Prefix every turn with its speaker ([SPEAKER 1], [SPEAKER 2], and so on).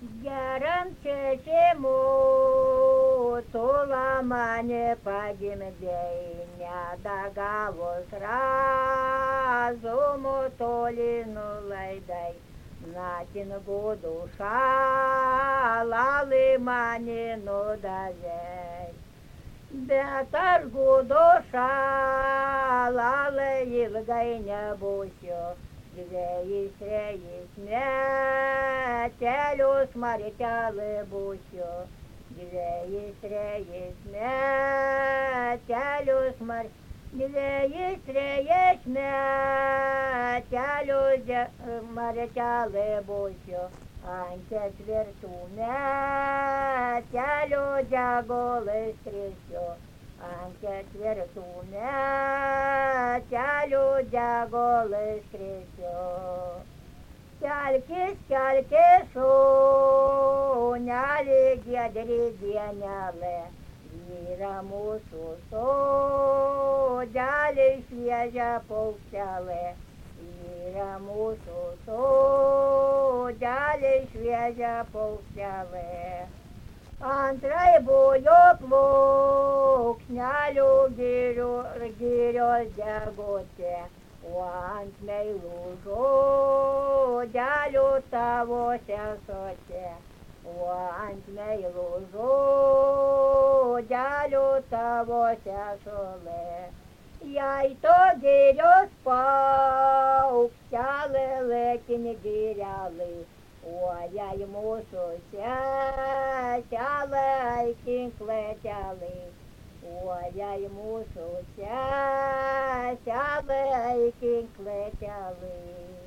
[SPEAKER 1] Geram čečimu, tula mane pagimdei, nedagavus razumu toli nulaidai. Natin gudu šalali mane nudavei. Bet aš gudu šalalai ilgai nebūsiu. Dvejais trejais metelius martelai būsiu. Dvejais trejais metelius martelai būsiu. Ant ketvirtų metelių degolai skrisiu. Ant ketvirtų metelių degolai skrisiu. Kelkis, kelkis, šunelį, giedri dienelė. Yra mūsų sodelė, šviežia paukštelė. Yra mūsų sodelė, šviežia paukštelė. Antrai bujo plunksnelių girios degutė, o ant meilų žodelių tavo sesutė. O ant meilų žodelių tavo sesulė. Jei to girios paukštelė lėkin girelai, o jei mūsų seselė tinklėtelai, o jei mūsų seselė tinklėtelai.